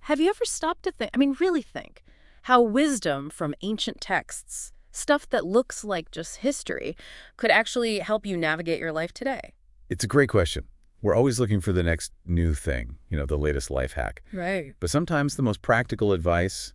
Have you ever stopped to think, I mean, really think, how wisdom from ancient texts, stuff that looks like just history, could actually help you navigate your life today? It's a great question. We're always looking for the next new thing, the latest life hack. Right. But sometimes the most practical advice,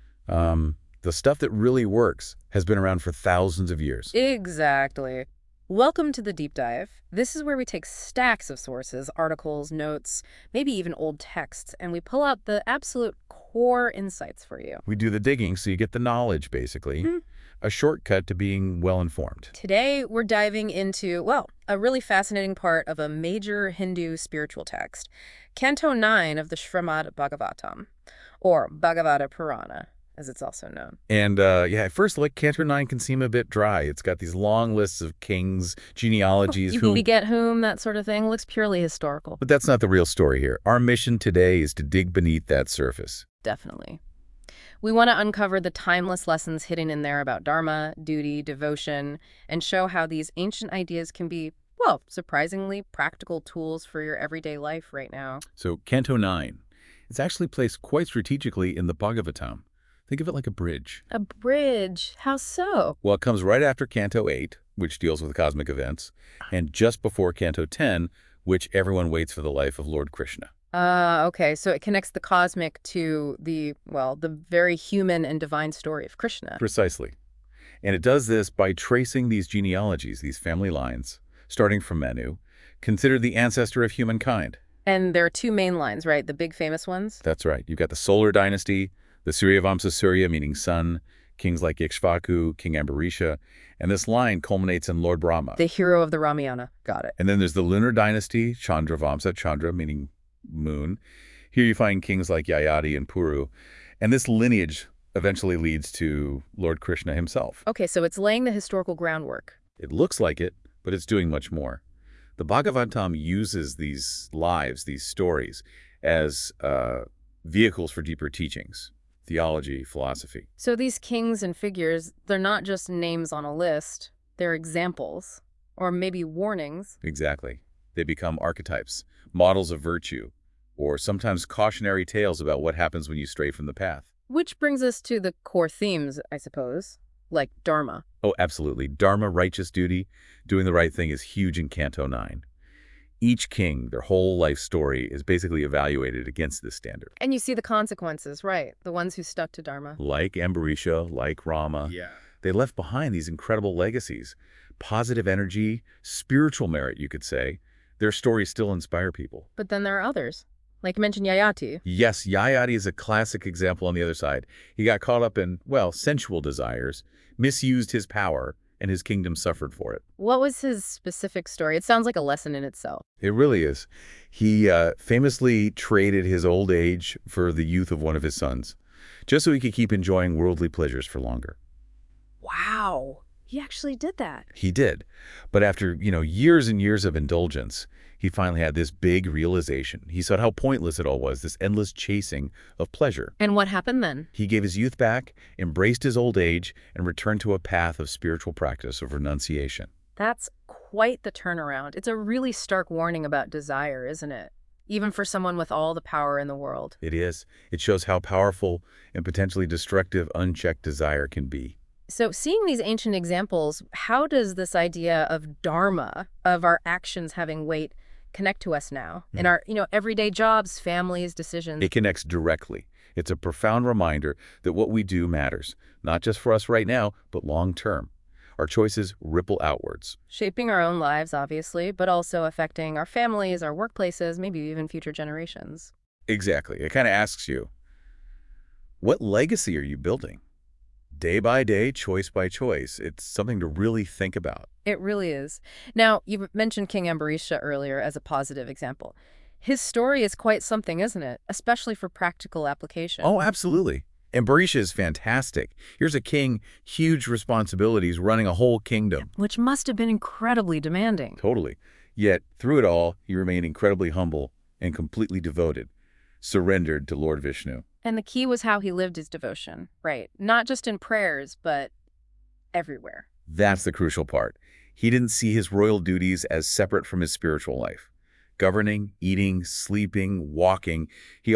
the stuff that really works, has been around for thousands of years. Exactly. Welcome to the deep dive. This is where we take stacks of sources, articles, notes, maybe even old texts, and we pull out the absolute core insights for you. We do the digging so you get the knowledge, basically. Hmm. A shortcut to being well-informed. Today, we're diving into, well, a really fascinating part of a major Hindu spiritual text, Canto 9 of the Srimad Bhagavatam, or Bhagavata Purana, as it's also known. And yeah, at first, like, Canto 9 can seem a bit dry. It's got these long lists of kings, genealogies, You beget whom, that sort of thing, looks purely historical. But that's not the real story here. Our mission today is to dig beneath that surface. Definitely. We want to uncover the timeless lessons hidden in there about dharma, duty, devotion, and show how these ancient ideas can be, well, surprisingly practical tools for your everyday life right now. So Canto 9, it's actually placed quite strategically in the Bhagavatam. Think of it like a bridge. A bridge? How so? Well, it comes right after Canto 8, which deals with cosmic events, and just before Canto 10, which everyone waits for the life of Lord Krishna. Okay, so it connects the cosmic to the, well, the very human and divine story of Krishna. Precisely. And it does this by tracing these genealogies, these family lines, starting from Manu, considered the ancestor of humankind. And there are two main lines, right? The big famous ones? That's right. You've got the solar dynasty, the Suryavamsa Surya, meaning sun, kings like Ikshvaku, King Ambarisha, and this line culminates in Lord Brahma. The hero of the Ramayana. Got it. And then there's the lunar dynasty, Chandravamsa, Chandra meaning moon. Here you find kings like Yayati and Puru, and this lineage eventually leads to Lord Krishna himself. Okay, so it's laying the historical groundwork. It looks like it, but it's doing much more. The Bhagavatam uses these lives, these stories, as vehicles for deeper teachings, theology, philosophy. So these kings and figures, they're not just names on a list, they're examples, or maybe warnings. Exactly. They become archetypes, models of virtue, or sometimes cautionary tales about what happens when you stray from the path. Which brings us to the core themes, I suppose, like dharma. Oh, absolutely. Dharma, righteous duty, doing the right thing is huge in Canto 9. Each king, their whole life story, is basically evaluated against this standard. And you see the consequences, right? The ones who stuck to dharma. Like Ambarisha, like Rama. Yeah. They left behind these incredible legacies. Positive energy, spiritual merit, you could say. Their stories still inspire people. But then there are others. Like you mentioned Yayati. Yes, Yayati is a classic example on the other side. He got caught up in, well, sensual desires, misused his power, and his kingdom suffered for it. What was his specific story? It sounds like a lesson in itself. It really is. He famously traded his old age for the youth of one of his sons, just so he could keep enjoying worldly pleasures for longer. Wow. He actually did that. He did. But after, years and years of indulgence, he finally had this big realization. He saw how pointless it all was, this endless chasing of pleasure. And what happened then? He gave his youth back, embraced his old age, and returned to a path of spiritual practice, of renunciation. That's quite the turnaround. It's a really stark warning about desire, isn't it? Even for someone with all the power in the world. It is. It shows how powerful and potentially destructive unchecked desire can be. So seeing these ancient examples, how does this idea of dharma, of our actions having weight, connect to us now? In our, everyday jobs, families, decisions? It connects directly. It's a profound reminder that what we do matters, not just for us right now, but long term. Our choices ripple outwards. Shaping our own lives, obviously, but also affecting our families, our workplaces, maybe even future generations. Exactly. It kind of asks you, what legacy are you building? Day by day, choice by choice. It's something to really think about. It really is. Now, you mentioned King Ambarisha earlier as a positive example. His story is quite something, isn't it? Especially for practical application. Oh, absolutely. Ambarisha is fantastic. Here's a king, huge responsibilities, running a whole kingdom. Which must have been incredibly demanding. Totally. Yet, through it all, he remained incredibly humble and completely devoted, surrendered to Lord Vishnu. And the key was how he lived his devotion, right? Not just in prayers, but everywhere. That's the crucial part. He didn't see his royal duties as separate from his spiritual life. Governing, eating, sleeping, walking, he offered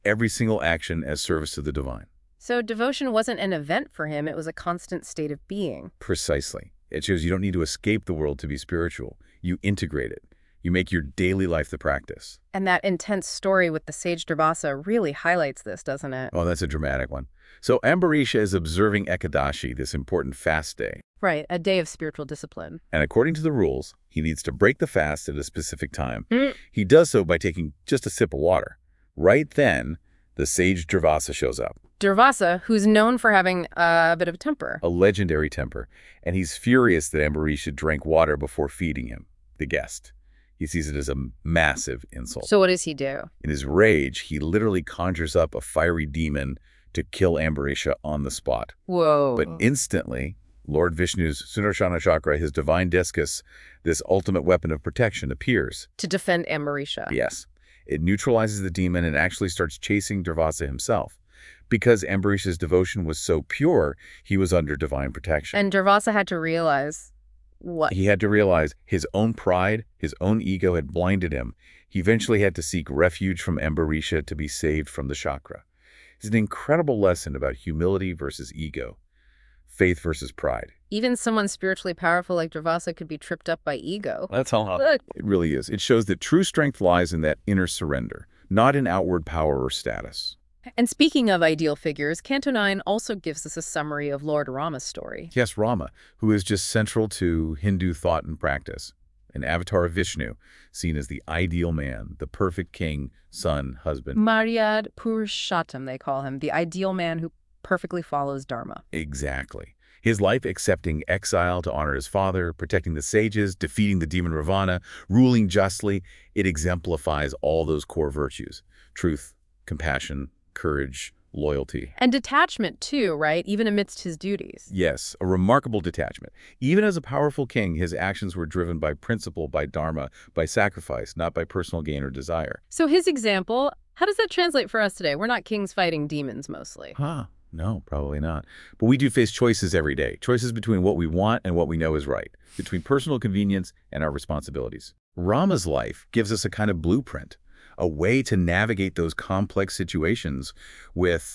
every single action as service to the divine. So devotion wasn't an event for him, it was a constant state of being. Precisely. It shows you don't need to escape the world to be spiritual. You integrate it. You make your daily life the practice. And that intense story with the sage Durvasa really highlights this, doesn't it? Oh, that's a dramatic one. So Ambarisha is observing Ekadashi, this important fast day. Right, a day of spiritual discipline. And according to the rules, he needs to break the fast at a specific time. He does so by taking just a sip of water. Right then, the sage Durvasa shows up. Durvasa, who's known for having a bit of a temper. A legendary temper. And he's furious that Ambarisha drank water before feeding him, the guest. He sees it as a massive insult. So what does he do? In his rage, he literally conjures up a fiery demon to kill Ambarisha on the spot. Whoa. But instantly, Lord Vishnu's Sudarshana Chakra, his divine discus, this ultimate weapon of protection, appears. To defend Ambarisha. Yes. It neutralizes the demon and actually starts chasing Durvasa himself. Because Ambarisha's devotion was so pure, he was under divine protection. And Durvasa had to realize what? He had to realize his own pride, his own ego had blinded him. He eventually had to seek refuge from Ambarisha to be saved from the chakra. It's an incredible lesson about humility versus ego, faith versus pride. Even someone spiritually powerful like Durvasa could be tripped up by ego. That's all. Look. It really is. It shows that true strength lies in that inner surrender, not in outward power or status. And speaking of ideal figures, Canto 9 also gives us a summary of Lord Rama's story. Yes, Rama, who is just central to Hindu thought and practice, an avatar of Vishnu, seen as the ideal man, the perfect king, son, husband. Maryad Purushottam, they call him, the ideal man who perfectly follows Dharma. Exactly. His life accepting exile to honor his father, protecting the sages, defeating the demon Ravana, ruling justly, it exemplifies all those core virtues: truth, compassion, courage, loyalty. And detachment too, right? Even amidst his duties. Yes, a remarkable detachment. Even as a powerful king, his actions were driven by principle, by dharma, by sacrifice, not by personal gain or desire. So his example, how does that translate for us today? We're not kings fighting demons mostly. No, probably not. But we do face choices every day, choices between what we want and what we know is right, between personal convenience and our responsibilities. Rama's life gives us a kind of blueprint, a way to navigate those complex situations with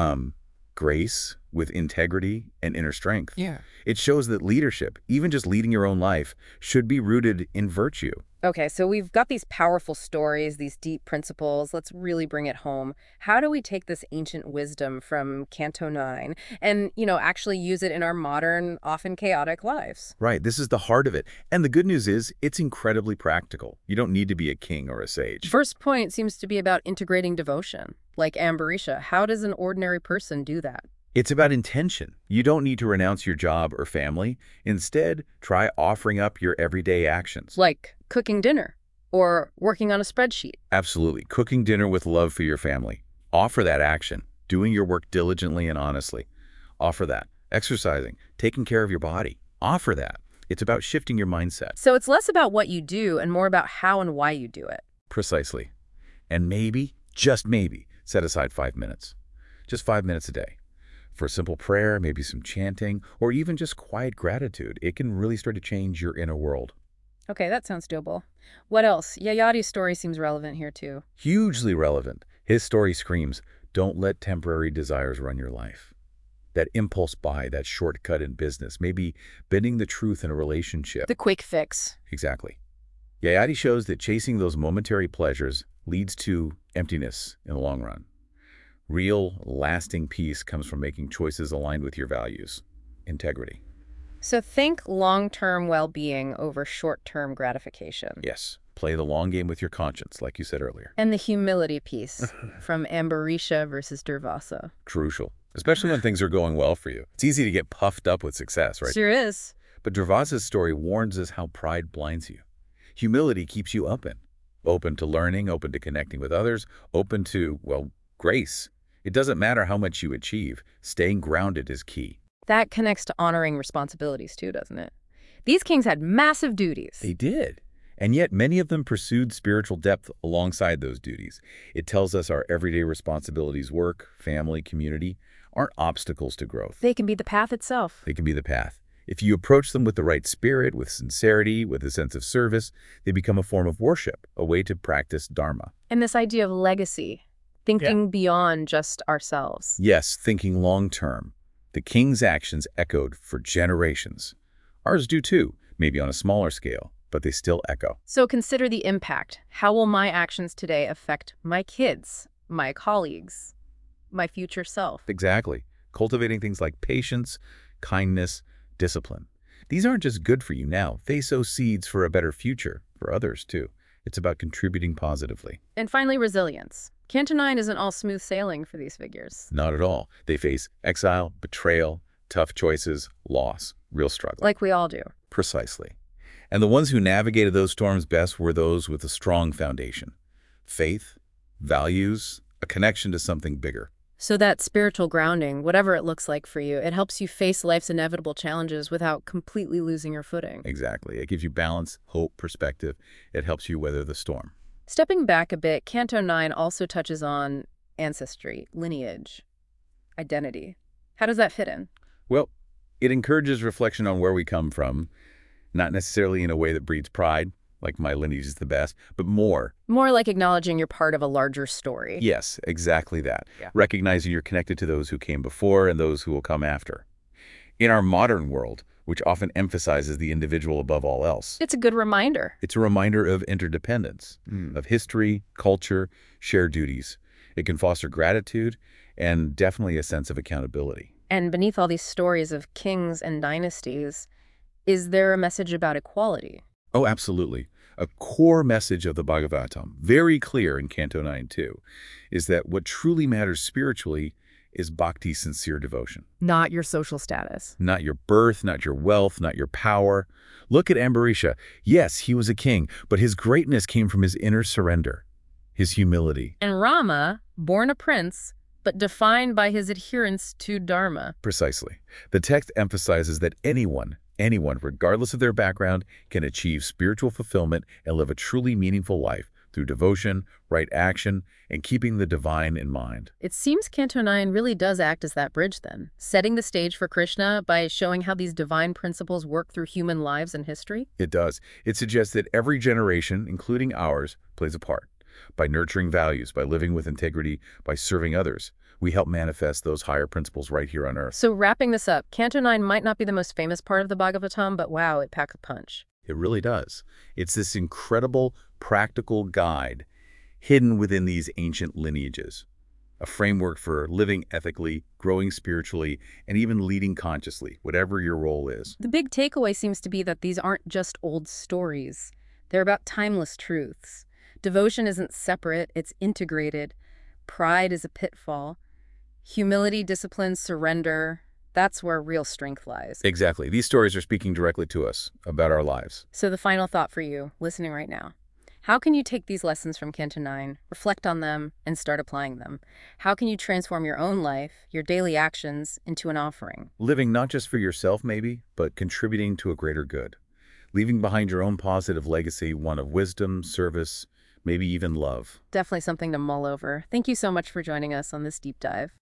grace, with integrity, and inner strength. Yeah. It shows that leadership, even just leading your own life, should be rooted in virtue. Okay, so we've got these powerful stories, these deep principles. Let's really bring it home. How do we take this ancient wisdom from Canto 9 and, actually use it in our modern, often chaotic lives? Right, this is the heart of it. And the good news is, it's incredibly practical. You don't need to be a king or a sage. First point seems to be about integrating devotion. Like Ambarisha, how does an ordinary person do that? It's about intention. You don't need to renounce your job or family. Instead, try offering up your everyday actions. Like cooking dinner or working on a spreadsheet. Absolutely. Cooking dinner with love for your family. Offer that action. Doing your work diligently and honestly. Offer that. Exercising. Taking care of your body. Offer that. It's about shifting your mindset. So it's less about what you do and more about how and why you do it. Precisely. And maybe, just maybe, set aside 5 minutes. Just 5 minutes a day. For a simple prayer, maybe some chanting, or even just quiet gratitude. It can really start to change your inner world. Okay, that sounds doable. What else? Yayadi's story seems relevant here too. Hugely relevant. His story screams, don't let temporary desires run your life. That impulse buy, that shortcut in business, maybe bending the truth in a relationship. The quick fix. Exactly. Yayadi shows that chasing those momentary pleasures leads to emptiness in the long run. Real, lasting peace comes from making choices aligned with your values. Integrity. So think long-term well-being over short-term gratification. Yes. Play the long game with your conscience, like you said earlier. And the humility piece from Ambarisha versus Durvasa. Crucial. Especially when things are going well for you. It's easy to get puffed up with success, right? Sure is. But Durvasa's story warns us how pride blinds you. Humility keeps you open to learning, open to connecting with others, open to, well, grace. It doesn't matter how much you achieve. Staying grounded is key. That connects to honoring responsibilities too, doesn't it? These kings had massive duties. They did. And yet many of them pursued spiritual depth alongside those duties. It tells us our everyday responsibilities, work, family, community, aren't obstacles to growth. They can be the path itself. They can be the path. If you approach them with the right spirit, with sincerity, with a sense of service, they become a form of worship, a way to practice Dharma. And this idea of legacy. thinking beyond just ourselves. Yes, thinking long-term. The king's actions echoed for generations. Ours do too, maybe on a smaller scale, but they still echo. So consider the impact. How will my actions today affect my kids, my colleagues, my future self? Exactly. Cultivating things like patience, kindness, discipline. These aren't just good for you now. They sow seeds for a better future for others too. It's about contributing positively. And finally, resilience. Canto 9 isn't all smooth sailing for these figures. Not at all. They face exile, betrayal, tough choices, loss, real struggle. Like we all do. Precisely. And the ones who navigated those storms best were those with a strong foundation. Faith, values, a connection to something bigger. So that spiritual grounding, whatever it looks like for you, it helps you face life's inevitable challenges without completely losing your footing. Exactly. It gives you balance, hope, perspective. It helps you weather the storm. Stepping back a bit, Canto 9 also touches on ancestry, lineage, identity. How does that fit in? Well, it encourages reflection on where we come from, not necessarily in a way that breeds pride, like my lineage is the best, but more. More like acknowledging you're part of a larger story. Yes, exactly that. Yeah. Recognizing you're connected to those who came before and those who will come after. In our modern world, which often emphasizes the individual above all else, It's a good reminder. it's a reminder of interdependence, of history, culture, shared duties. It can foster gratitude and definitely a sense of accountability. And beneath all these stories of kings and dynasties, is there a message about equality? Oh, absolutely. A core message of the Bhagavatam, very clear in Canto 9 too, is that what truly matters spiritually is bhakti, sincere devotion. Not your social status. Not your birth, not your wealth, not your power. Look at Ambarisha. Yes, he was a king, but his greatness came from his inner surrender, his humility. And Rama, born a prince, but defined by his adherence to Dharma. Precisely. The text emphasizes that anyone, regardless of their background, can achieve spiritual fulfillment and live a truly meaningful life through devotion, right action, and keeping the divine in mind. It seems Canto 9 really does act as that bridge then, setting the stage for Krishna by showing how these divine principles work through human lives and history. It does. It suggests that every generation, including ours, plays a part. By nurturing values, by living with integrity, by serving others, we help manifest those higher principles right here on Earth. So wrapping this up, Canto 9 might not be the most famous part of the Bhagavatam, but wow, it packs a punch. It really does. It's this incredible, practical guide hidden within these ancient lineages. A framework for living ethically, growing spiritually, and even leading consciously, whatever your role is. The big takeaway seems to be that these aren't just old stories. They're about timeless truths. Devotion isn't separate, it's integrated. Pride is a pitfall. Humility, discipline, surrender, that's where real strength lies. Exactly. These stories are speaking directly to us about our lives. So the final thought for you, listening right now. How can you take these lessons from Canto 9, reflect on them, and start applying them? How can you transform your own life, your daily actions, into an offering? Living not just for yourself, maybe, but contributing to a greater good. Leaving behind your own positive legacy, one of wisdom, service, maybe even love. Definitely something to mull over. Thank you so much for joining us on this deep dive.